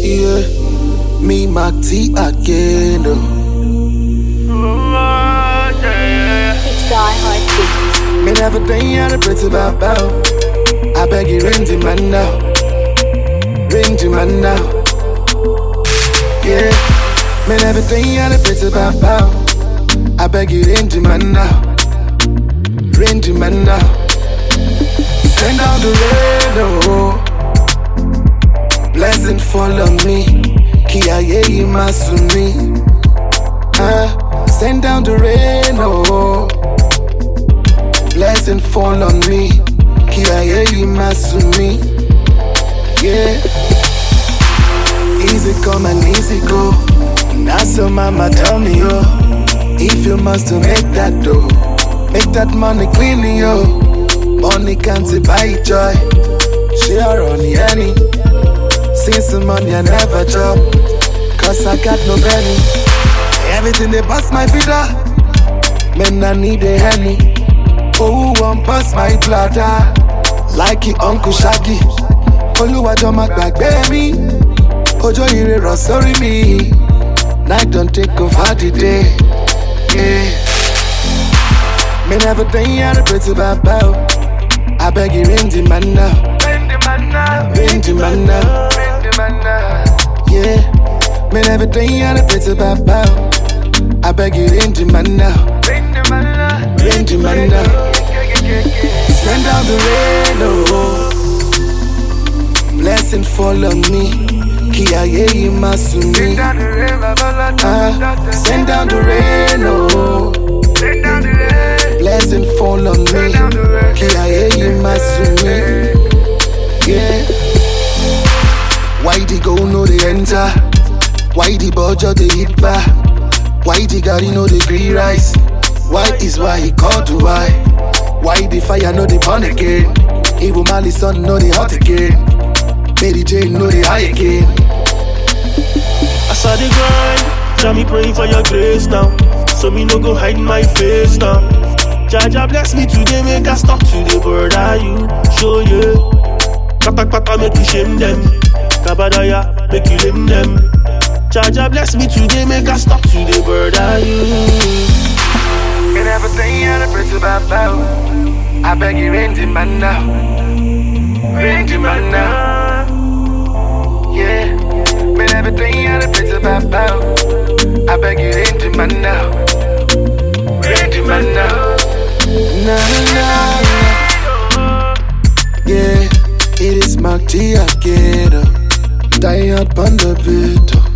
Yeah, me Mac T again. It's Die Hard Beats. Me never think you had a pretty bow. I beg you, ring the man now. Ring the man now. Yeah, me never think you had a pretty bow. I beg you, ring the man now. Ring the man now. Send down the rain, oh. Blessing fall on me. Kia ye masumi. Send down the rain, oh. Blessing fall on me. Kia ye masumi. Yeah. Easy come and easy go. Now so mama tell me, yo. If you must to make that dough, make that money clean, yo. Money can't buy joy. Share on the any. Since the money I never job, cause I got no penny. Everything they bust my feet up. Man, I need a henny. Oh, one bust my bladder. Like it Uncle Shaggy. Oluwajo ma gbagbe mi. Ojo ire ro sórí mi. Night don't take over the day. Yeah. Me never think you had a pretty bow. I beg you, ring the man now. Ring the man now. Ring the man now. Yeah, me never think you had a pretty bow. I beg you, ring the man now. Ring the man now. Ring the man now. Send down the rain, oh. Blessing fall on me. Kia ye masumi. Send down the rain, oh. Blessing fall on me. Kia ye masumi. Yeah. Why the go no they enter? Why the budget they hit back? Why the gari no they green rice? Why is why he called to why? Why the fire no they burn again? Even Mali son no they hot again. Mary Jane no they high again. I saw the grind, tell me praying for your grace now. So me no go hide my face now. Jaja bless me today, make I stop today, brother you. Show you. Pata make you shame them. Kabadaya, make you lame them. Jaja bless me today, make I stop today, brother you. Me never think you had a pretty bow. I beg you, ring the man now. Ring the man now. Yeah. Me never think you had a pretty bow. I beg you, ring the man now. Ring the man now. Nah. Yeah, it is Mac T again. Die Hard on the beat.